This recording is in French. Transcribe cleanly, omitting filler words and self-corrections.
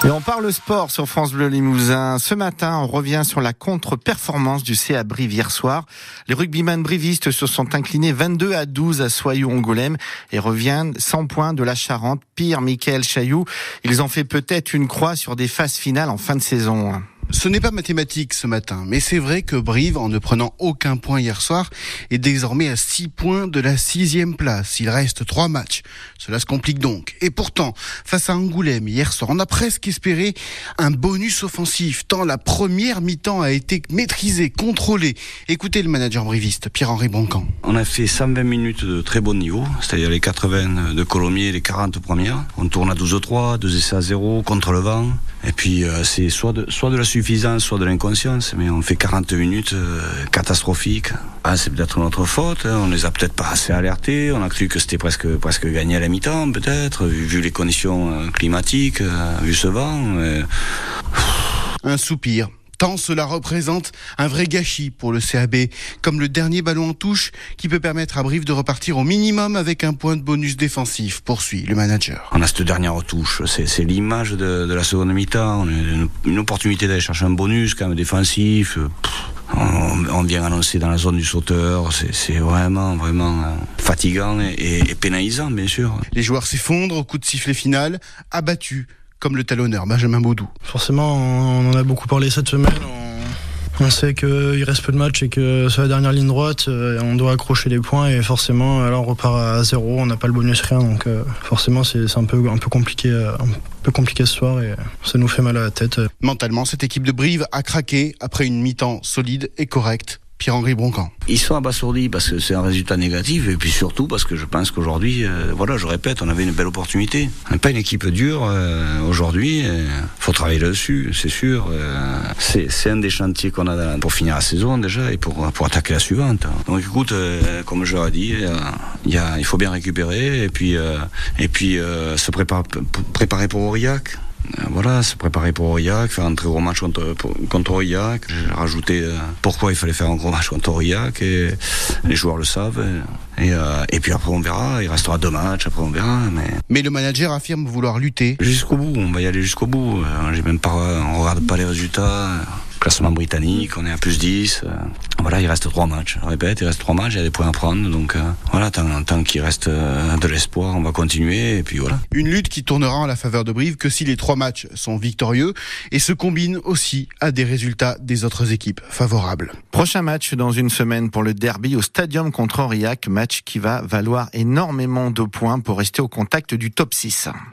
Et on parle sport sur France Bleu Limousin. Ce matin, on revient sur la contre-performance du CA Brive hier soir. Les rugbyman brivistes se sont inclinés 22-12 à Soyaux-Angoulême et reviennent 100 points de la Charente. Pire, Mickaël Chailloux, ils ont fait peut-être une croix sur des phases finales en fin de saison. Ce n'est pas mathématique ce matin, mais c'est vrai que Brive, en ne prenant aucun point hier soir, est désormais à 6 points de la 6e place. Il reste 3 matchs. Cela se complique donc. Et pourtant, face à Angoulême hier soir, on a presque espéré un bonus offensif, tant la première mi-temps a été maîtrisée, contrôlée. Écoutez le manager briviste, Pierre-Henri Broncan. On a fait 120 minutes de très bon niveau, c'est-à-dire les 80 de Colomiers et les 40 premières. On tourne à 12-3, 2 essais à 0, contre le vent. Et puis c'est soit de la suffisance, soit de l'inconscience, mais on fait 40 minutes catastrophiques. C'est peut-être notre faute, on les a peut-être pas assez alertés, on a cru que c'était presque gagné à la mi-temps, peut-être, vu les conditions climatiques, vu ce vent. Un soupir. Tant cela représente un vrai gâchis pour le CAB, comme le dernier ballon en touche qui peut permettre à Brive de repartir au minimum avec un point de bonus défensif, poursuit le manager. On a cette dernière retouche, c'est l'image de la seconde mi-temps, on a une opportunité d'aller chercher un bonus quand même défensif. On vient annoncer dans la zone du sauteur, c'est vraiment fatigant et pénalisant bien sûr. Les joueurs s'effondrent au coup de sifflet final, abattus. Comme le talonneur Benjamin Baudou. Forcément, on en a beaucoup parlé cette semaine. On sait qu'il reste peu de matchs et que sur la dernière ligne droite, on doit accrocher les points et forcément, là on repart à 0, on n'a pas le bonus rien, donc forcément c'est un peu compliqué ce soir et ça nous fait mal à la tête. Mentalement, cette équipe de Brive a craqué après une mi-temps solide et correcte. Pierre-Henri Broncan. Ils sont abasourdis parce que c'est un résultat négatif et puis surtout parce que je pense qu'aujourd'hui, je répète, on avait une belle opportunité. On n'est pas une équipe dure aujourd'hui, faut travailler là-dessus, c'est sûr. C'est un des chantiers qu'on a pour finir la saison déjà et pour attaquer la suivante. Donc écoute, comme je l'ai dit, il faut bien récupérer et puis se préparer pour Aurillac. Se préparer pour Aurillac, faire un très gros match contre Aurillac. J'ai rajouté pourquoi il fallait faire un gros match contre Aurillac et les joueurs le savent. Et puis après on verra, il restera 2 matchs, après on verra. Mais le manager affirme vouloir lutter. Jusqu'au bout, on va y aller jusqu'au bout. On regarde pas les résultats. Classement britannique, on est à plus 10. Il reste 3 matchs. Je répète, il reste 3 matchs, il y a des points à prendre. Donc tant qu'il reste de l'espoir, on va continuer. Et puis voilà. Une lutte qui tournera en la faveur de Brive que si les 3 matchs sont victorieux et se combinent aussi à des résultats des autres équipes favorables. Prochain match dans une semaine pour le derby au Stadium contre Aurillac. Match qui va valoir énormément de points pour rester au contact du top 6.